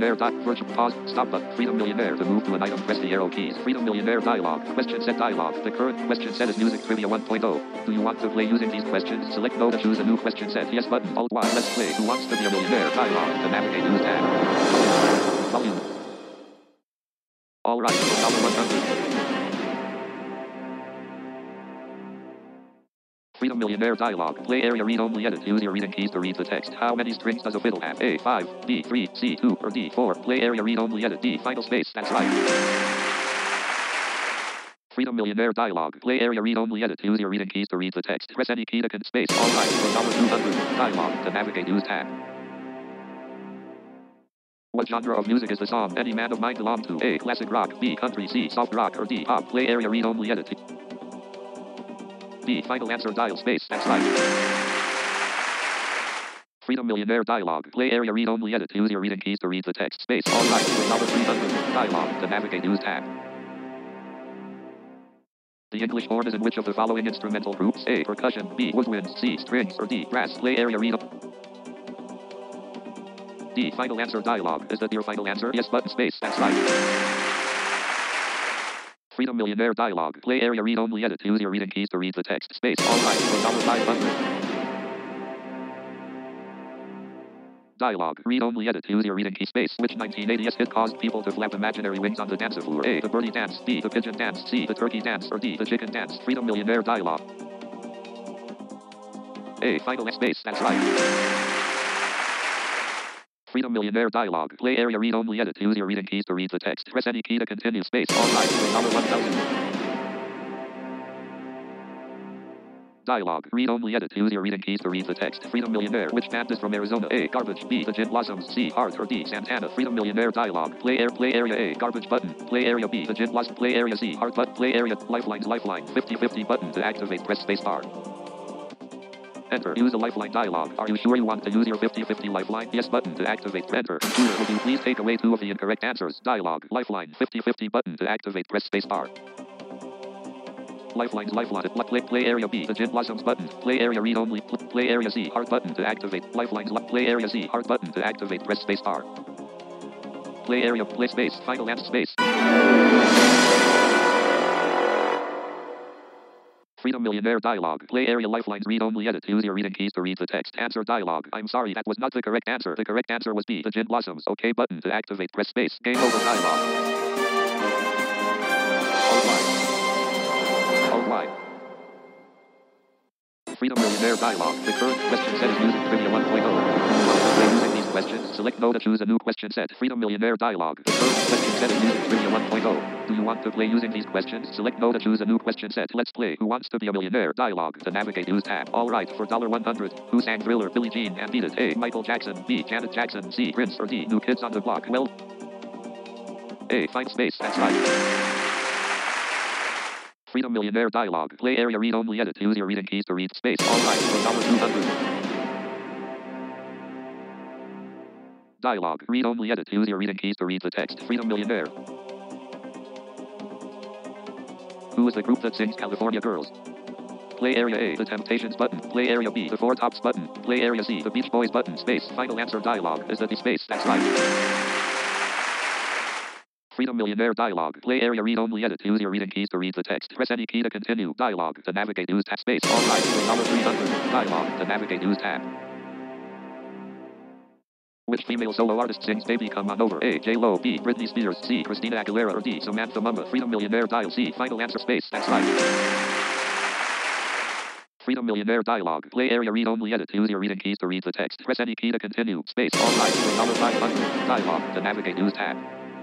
Millionaire. Virtual pause. Stop button. Freedom Millionaire. To move to an item, press the arrow keys. Freedom Millionaire dialog. Question set dialog. The current question set is Music Trivia 1.0. Do you want to play using these questions? Select no to choose a new question set. Yes button. Alt Y. Let's play. Who wants to be a millionaire? Dialog. To navigate, use tab. Volume. All right. Number 100. Freedom Millionaire dialog. Play area read only edit. Use your reading keys to read the text. How many strings does a fiddle have? A 5, B 3, C 2, or D 4. Play area read only edit. D final space. That's right. Freedom Millionaire dialog. Play area read only edit. Use your reading keys to read the text. Press any key to space. All right. For number 200. Dialog. To navigate, use tab. What genre of music is the song Any Man of Mine belong to? A. Classic rock. B. Country. C. Soft rock. Or D. Pop. Play area read only edit. B. Final answer. Dial space. That's right. Freedom Millionaire dialog. Play area read only edit. Use your reading keys to read the text. Space. All right. For number 300. Dialog. To navigate, use tab. The English horn is in which of the following instrumental groups? A. Percussion. B. Woodwind. C. Strings. Or D. Brass. Play area read up. D. Final answer. Dialog. Is that your final answer? Yes button space. That's right. Freedom Millionaire dialog. Play area read only edit. Use your reading keys to read the text. Space. All right. For number 500. Dialog. Read only edit. Use your reading key. Space. Which 1980s hit caused people to flap imaginary wings on the dance floor? A. The birdie dance. B. The pigeon dance. C. The turkey dance. Or D. The chicken dance. Freedom Millionaire dialog. A. Final space. That's right. Freedom Millionaire dialog. Play area read only edit. Use your reading keys to read the text. Press any key to continue. Space. All right. For number 1000. Dialog. Read only edit. Use your reading keys to read the text. Freedom Millionaire. Which band is from Arizona? A. Garbage. B. The Gin Blossoms. C. Heart. Or D. Santana. Freedom Millionaire dialog. Play area A. Garbage button. Play area B. The Gin Blossoms. Play area C. Heart button. Play area Lifelines. Lifeline. 50-50 button. To activate, press space bar. Enter. Use a lifeline dialog. Are you sure you want to use your 50-50 lifeline? Yes button to activate. Enter. Computer, would you please take away 2 of the incorrect answers? Dialog. Lifeline. 50-50 button to activate. Press space bar. Lifelines. Lifeline. Play area B. The Gin Blossoms button. Play area read only. Play area C. Heart button to activate. Lifelines. Play area C. Heart button to activate. Press space bar. Play area. Play space. Final answer space. Freedom Millionaire dialog. Play area lifelines read only edit. Use your reading keys to read the text. Answer dialog. I'm sorry, that was not the correct answer. The correct answer was B. The Gin Blossoms. OK button to activate. Press space. Game over dialog. All right. Freedom Millionaire dialog. The current question set is Music Trivia 1.0. Using these questions, select no to choose a new question set. Freedom Millionaire dialog. The current question set is Music Trivia 1.0. Do you want to play using these questions? Select no to choose a new question set. Let's play. Who wants to be a millionaire? Dialog. To navigate, use tab. All right. For $100. Who sang Thriller? Billie Jean and Beat It? A. Michael Jackson. B. Janet Jackson. C. Prince. Or D. New Kids on the Block? Well, A. Find space. That's right. Freedom Millionaire dialog. Play area read only edit. Use your reading keys to read space. All right. For $200. Dialog. Read only edit. Use your reading keys to read the text. Freedom Millionaire. Who is the group that sings California Girls? Play area A. The Temptations button. Play area B. The Four Tops button. Play area C. The Beach Boys button. Space. Final answer dialog. Is that the space? That's right. Freedom Millionaire dialog. Play area read only edit. Use your reading keys to read the text. Press any key to continue. Dialog. To navigate, use tab. Space. All right. Number 300. Dialog. To navigate, use tab. Which female solo artist sings Baby Come On Over? A. J-Lo. B. Britney Spears. C. Christina Aguilera. Or D. Samantha Mumba. Freedom Millionaire dial C. Final answer space. That's right. Freedom Millionaire dialog. Play area read only edit. Use your reading keys to read the text. Press any key to continue. Space. All right. Number 500. Dialog. To navigate, use tab.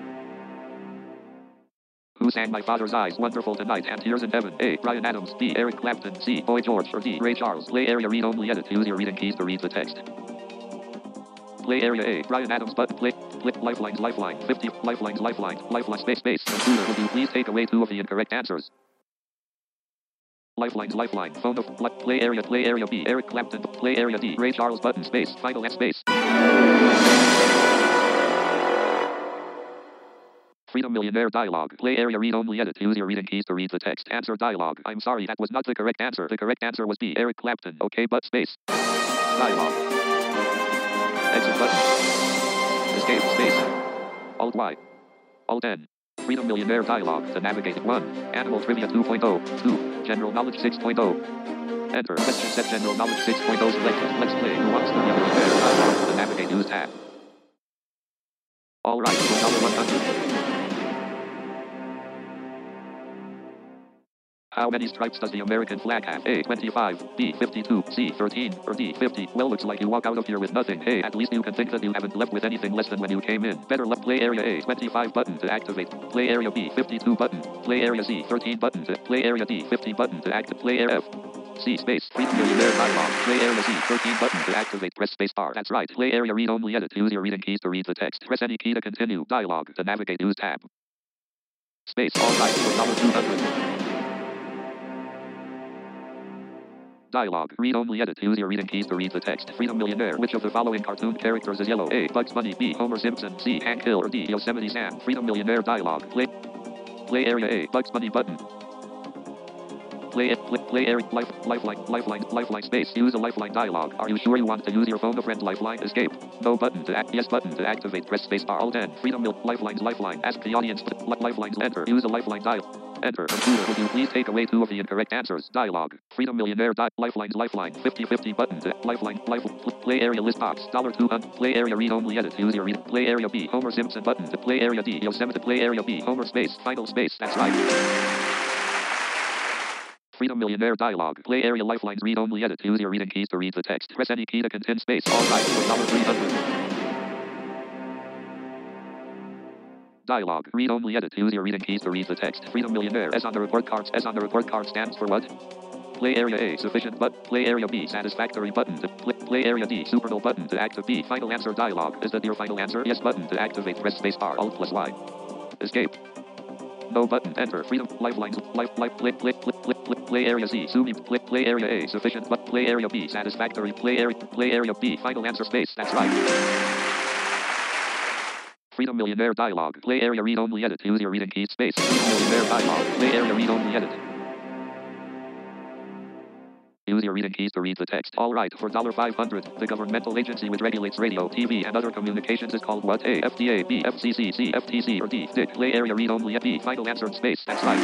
Who sang My Father's Eyes, Wonderful Tonight, and Tears in Heaven? A. Bryan Adams. B. Eric Clapton. C. Boy George. Or D. Ray Charles. Play area read only edit. Use your reading keys to read the text. Play area A. Bryan Adams button. Play lifelines. Lifeline. 50. Lifelines. Lifeline. Lifeline. Space. Computer, would you please take away 2 of the incorrect answers? Lifelines. Lifeline. Phone of play area B. Eric Clapton. Play area D. Ray Charles button. Space. Final and space. Freedom Millionaire dialog. Play area read only edit. Use your reading keys to read the text. Answer dialog. I'm sorry, that was not the correct answer. The correct answer was B. Eric Clapton. OK but space. Dialog. Exit button. Escape space. Alt Y. Alt N. Freedom Millionaire dialog. To navigate 1. Animal Trivia 2.0. 2. General Knowledge 6.0. Enter. Question set General Knowledge 6.0 selected. Let's play. Who wants to be a millionaire? Dialog. To navigate use tab. Alright, $100. How many stripes does the American flag have? A, 25, B, 52, C, 13, or D, 50? Well, looks like you walk out of here with nothing. Hey, at least you can think that you haven't left with anything less than when you came in. Better left play area A, 25 button to activate. Play area B, 52 button. Play area C, 13 button to play area D, 50 button to activate. Play area F. C space, Freedom Millionaire dialog. Play area C, 13 button to activate. Press space bar. That's right. Play area read only edit. Use your reading keys to read the text. Press any key to continue. Dialog. To navigate use tab. Space. Alright. For $200. Dialog. Read only edit. Use your reading keys to read the text. Freedom Millionaire. Which of the following cartoon characters is yellow? A. Bugs Bunny. B. Homer Simpson. C. Hank Hill. Or D. Yosemite Sam. Freedom Millionaire dialog. Play area A. Bugs Bunny button. Play area lifeline space. Use a lifeline dialog. Are you sure you want to use your phone a friend lifeline? Escape. No button to act. Yes button to activate. Press space bar. Alt N. Freedom lifeline. Ask the audience. Lifelines. Enter. Use a lifeline dial. Enter. Computer, would you please take away 2 of the incorrect answers? Dialog. Freedom Millionaire. Lifeline. 50-50 button to lifeline. Play area list box. $200. Play area read only edit. Use your read. Play area B. Homer Simpson button to play area D. Yosemite. Play area B. Homer space. Final space. That's right. Freedom Millionaire dialog. Play area lifelines read only edit. Use your reading keys to read the text. Press any key to continue space. Alright, for $300. Dialog. Read only edit. Use your reading keys to read the text. Freedom Millionaire. S on the report card. S on the report card stands for what? Play area A. Sufficient but. Play area B. Satisfactory button to play area D. Supernal button to activate. B. Final answer dialog. Is that your final answer? Yes button to activate. Press space bar. Alt plus Y. Escape. No button. Enter. Freedom. Lifelines. Play area Z. Zooming. Play area A. Sufficient but. Play area B. Satisfactory. Play area B. Final answer space. That's right. Freedom Millionaire dialog. Play area read only edit. Use your reading keys space. Freedom Millionaire dialog. Play area read only edit. Use your reading keys to read the text. Alright, for $500, the governmental agency which regulates radio, TV, and other communications is called what? A. FDA, B. FCC, C. FTC, or D. DIC. Play area read only B. Final answer space. That's right.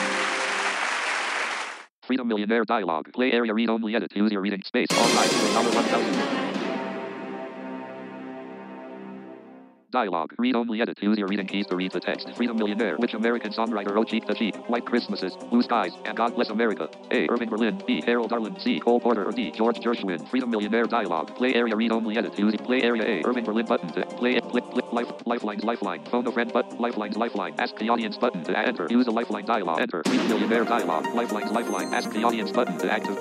Freedom Millionaire dialog. Play area read only edit. Use your reading space. Alright, for $1,000. Dialog. Read only edit. Use your reading keys to read the text. Freedom Millionaire. Which American songwriter wrote Cheek to Cheek, White Christmases, Blue Skies, and God Bless America? A. Irving Berlin. B. Harold Arlen. C. Cole Porter. Or D. George Gershwin. Freedom Millionaire dialog. Play area read only edit. Use play area A. Irving Berlin button to play lifeline. Phone a friend but lifeline. Ask the audience button to enter. Use a lifeline dialog. Enter. Freedom Millionaire dialog. Lifeline. Ask the audience button to active.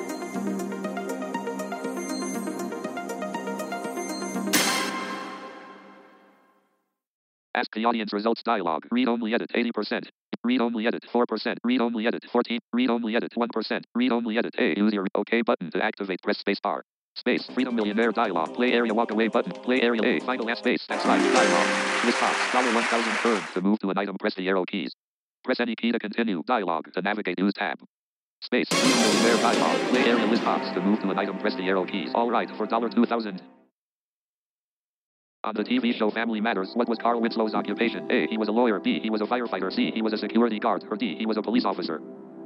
Ask the audience results dialog. Read only edit 80%. Read only edit 4%. Read only edit 14. Read only edit 1%. Read only edit A. Use your OK button to activate. Press space bar. Space. Freedom Millionaire dialog. Play area walk away button. Play area A. Final ask space. That's right. Dialog. List box. $1,000 earned. To move to an item, press the arrow keys. Press any key to continue. Dialog. To navigate, use tab. Space. Freedom Millionaire dialog. Play area list box. To move to an item, press the arrow keys. Alright, for $2,000. On the TV show Family Matters, what was Carl Winslow's occupation? A. He was a lawyer. B. He was a firefighter. C. He was a security guard. Or D. He was a police officer.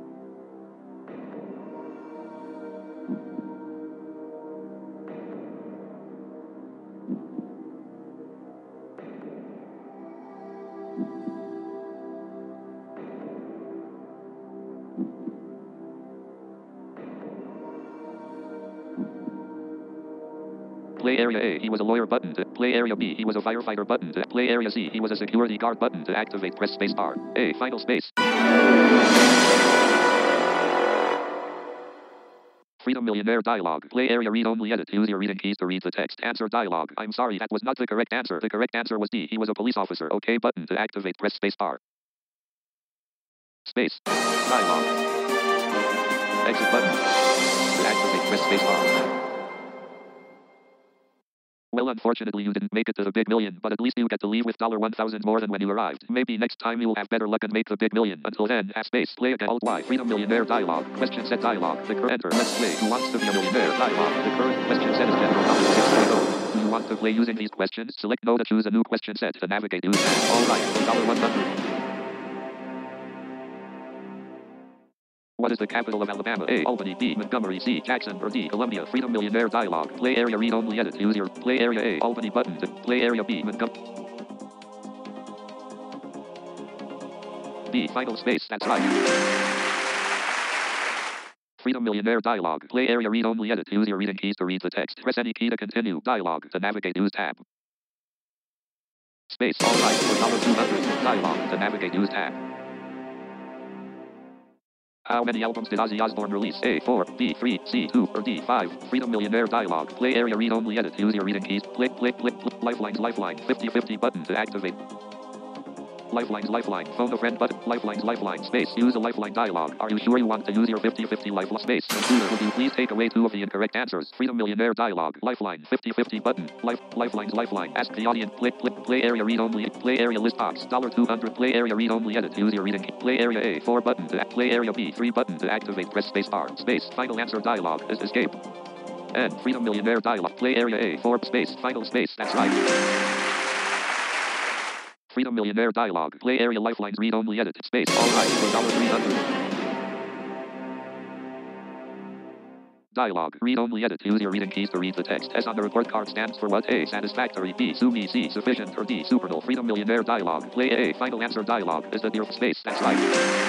Play area A. He was a lawyer button to play area B. He was a firefighter button to play area C. He was a security guard button to activate. Press space bar. A. Final space. Freedom Millionaire dialog. Play area read only edit. Use your reading keys to read the text. Answer dialog. I'm sorry, that was not the correct answer. The correct answer was D. He was a police officer. OK button to activate. Press space bar. Space. Dialog. Exit button. To activate. Press space bar. Well, unfortunately you didn't make it to the big million, but at least you get to leave with $1,000 more than when you arrived. Maybe next time you'll have better luck and make the big million. Until then, have space. Play again. Alt Y. Freedom Millionaire dialog. Question set dialog. The current enter. Let's play. Who wants to be a millionaire? Dialog. The current question set is general knowledge 6.0. Do you want to play using these questions? Select no to choose a new question set to navigate use tab. Alright, for $100. What is the capital of Alabama? A. Albany. B. Montgomery. C. Jackson. Or D. Columbia. Freedom Millionaire dialogue. Play area read only edit. Use your play area A. Albany button. Play area B. Montgomery. B. Final space. That's right. Freedom Millionaire dialogue. Play area read only edit. Use your reading keys to read the text. Press any key to continue. Dialogue. To navigate use tab. Space. Alright. For $200. Dialogue. To navigate use tab. How many albums did Ozzy Osbourne release? A. 4, B. 3, C. 2, or D. 5. Freedom Millionaire dialogue. Play area read only edit. Use your reading keys. Play. Lifelines. Lifeline. 50-50 button to activate. Lifelines. Lifeline. Phone a friend button. Lifelines. Lifeline. Space. Use a lifeline dialogue. Are you sure you want to use your 50-50 lifeline? Space. Computer, would you please take away 2 of the incorrect answers? Freedom Millionaire dialogue. Lifeline. 50-50 button. Lifelines. Lifeline. Ask the audience. Play area read only. Play area list box. $200. Play area read only edit. Use your reading key. Play area A. 4 button to play area B. 3 button to activate. Press space bar. Space. Final answer dialogue. Is escape. And Freedom Millionaire dialogue. Play area A. 4 space. Final space. That's right. Freedom Millionaire dialogue. Play area lifelines read only edit. Space. Alright. For $300. Dialogue. Read only edit. Use your reading keys to read the text. S on the report card stands for what? A. Satisfactory. B. Sue me. C. Sufficient. Or D. Supernal. Freedom Millionaire dialogue. Play A. Final answer dialogue. Is that your space? That's right.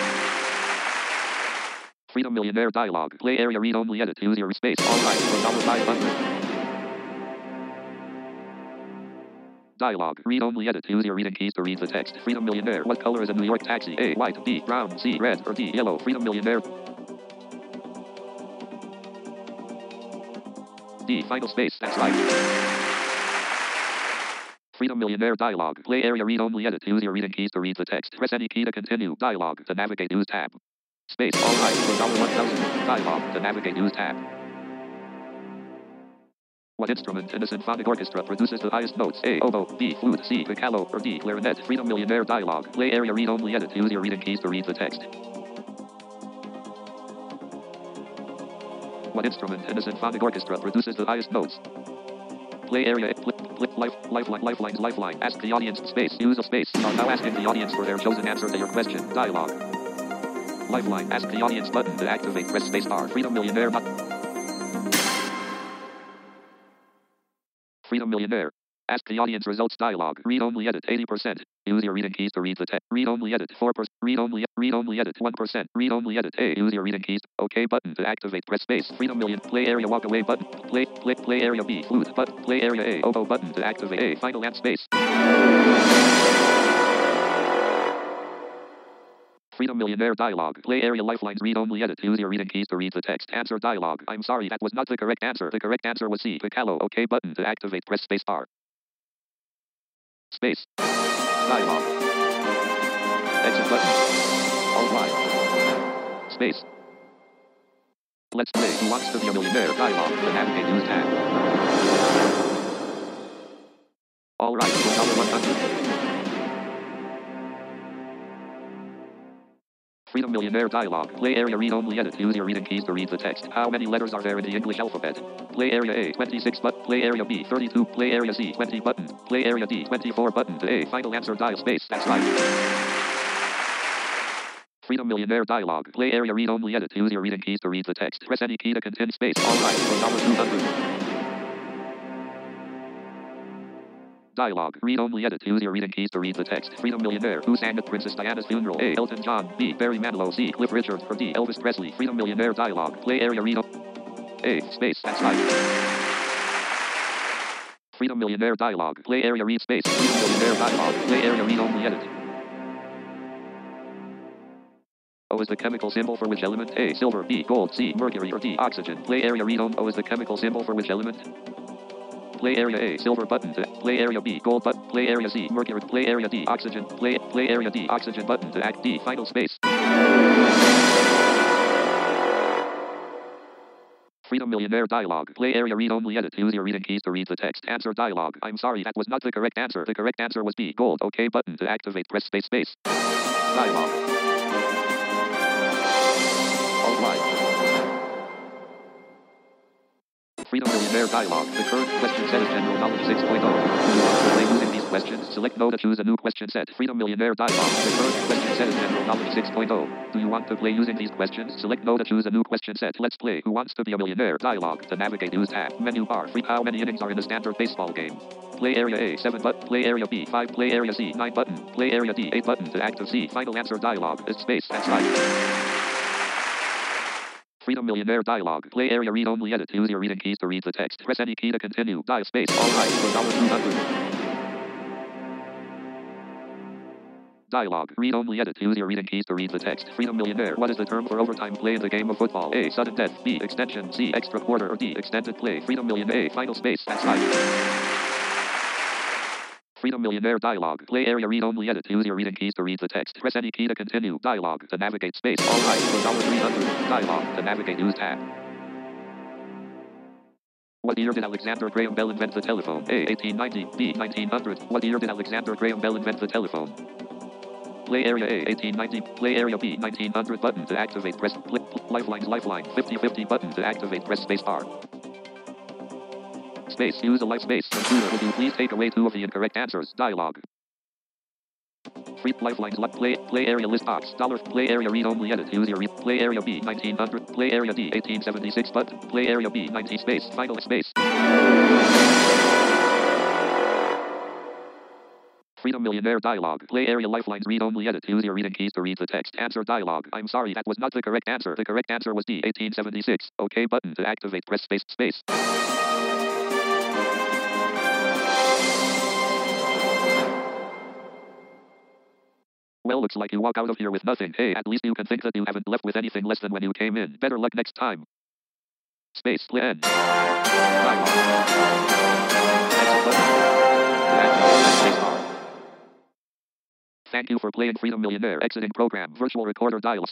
Freedom Millionaire dialogue. Play area read only edit. Use your space. Alright. For $500. Dialogue. Read only edit. Use your reading keys to read the text. Freedom Millionaire. What color is a New York taxi? A. White. B. Brown. C. Red. Or D. Yellow. Freedom Millionaire. D. Final space. That's right. Freedom Millionaire dialogue. Play area read only edit. Use your reading keys to read the text. Press any key to continue. Dialogue. To navigate use tab. Space. Alright. For $1,000. Dialogue. To navigate use tab. What instrument in a symphonic orchestra produces the highest notes? A. Oboe. B. Flute. C. Piccolo. Or D. Clarinet. Freedom Millionaire dialogue. Play area read only edit. Use your reading keys to read the text. What instrument in a symphonic orchestra produces the highest notes? Play area. Lifelines. Lifeline. Ask the audience. Space. Use a space. Are now asking the audience for their chosen answer to your question. Dialogue. Lifeline. Ask the audience button to activate. Press space bar. Freedom Millionaire. Freedom Millionaire. Ask the audience results dialogue. Read only edit 80%. Use your reading keys to read the text. Read only edit 4%. Read only edit 1%. Read only edit A. Use your reading keys. OK button to activate. Press space. Freedom Million. Play area walk away button. Play area B. Flute. But play area A. Oboe button to activate. A. Final and space. Freedom Millionaire dialogue. Play area lifelines read only edit. Use your reading keys to read the text. Answer dialogue. I'm sorry, that was not the correct answer. The correct answer was C. Piccolo. OK button to activate. Press space bar. Space. Dialogue. Exit button. Alright. Space. Let's play Who Wants to Be a Millionaire dialogue. The navigate use tab. Alright, $100. Freedom Millionaire dialogue. Play area read only edit. Use your reading keys to read the text. How many letters are there in the English alphabet? Play area A 26 but play area B 32. Play area C 20 button. Play area D 24 button. A. Final answer dial space. That's right. Freedom Millionaire dialogue. Play area read only edit. Use your reading keys to read the text. Press any key to continue space. Alright, for $200. Dialogue. Read only edit. Use your reading keys to read the text. Freedom Millionaire. Who sang at Princess Diana's funeral? A. Elton John. B. Barry Manilow. C. Cliff Richard. Or D. Elvis Presley. Freedom Millionaire dialogue. Play area read A. Space. That's right. Freedom Millionaire dialogue. Play area read space. Freedom Millionaire dialogue. Play area read only edit. O is the chemical symbol for which element? A. Silver. B. Gold. C. Mercury. Or D. Oxygen. Play area read on. O is the chemical symbol for which element? Play area A. Silver button to play area B. Gold button. Play area C. Mercury. Play area D. Oxygen. Play area D. Oxygen button to act D. Final space. Freedom Millionaire dialogue. Play area read only edit. Use your reading keys to read the text. Answer dialogue. I'm sorry, that was not the correct answer. The correct answer was B. Gold. OK button to activate. Press space space. Dialogue. Alright. Freedom Millionaire dialog. The current question set is General Knowledge 6.0. Do you want to play using these questions? Select no to choose a new question set. Freedom Millionaire dialog. The current question set is General Knowledge 6.0. Do you want to play using these questions? Select no to choose a new question set. Let's play Who Wants to Be a Millionaire dialog. To navigate, use tab. Menu bar. Free. How many innings are in a standard baseball game? Play area A, 7 button. Play area B, 5. Play area C, 9 button. Play area D, 8 button. To active C. Final answer dialog. Is space and slide. Freedom Millionaire dialog. Play area read only edit. Use your reading keys to read the text. Press any key to continue. Dial space. All right. For $200. Dialog. Read only edit. Use your reading keys to read the text. Freedom Millionaire. What is the term for overtime play in the game of football? A. Sudden death. B. Extension. C. Extra quarter. Or D. Extended play. Freedom Millionaire. A. Final space. That's right. Freedom Millionaire dialog. Play area read only edit. Use your reading keys to read the text. Press any key to continue. Dialog. To navigate space. All right. For $300. Dialog. To navigate use tab. What year did Alexander Graham Bell invent the telephone? A. 1890. B. 1900. What year did Alexander Graham Bell invent the telephone? Play area A, 1890. Play area B, 1900. Button to activate. Press lifelines. Lifeline. 50-50. Button to activate. Press space bar. Space. Use a life space. Computer, would you please take away 2 of the incorrect answers? Dialog. Free lifelines. Play area list box. Play area read only edit. Use your play area B, 1900. Play area D, 1876. Button. Play area B, 19 space. Final space. Freedom Millionaire dialog. Play area lifelines read only edit. Use your reading keys to read the text. Answer dialog. I'm sorry, that was not the correct answer. The correct answer was D, 1876. OK button to activate. Press space. Space. Well, looks like you walk out of here with nothing. Hey, at least you can think that you haven't left with anything less than when you came in. Better luck next time. Space. Plan. Thank you for playing Freedom Millionaire. Exiting program. Virtual recorder dials.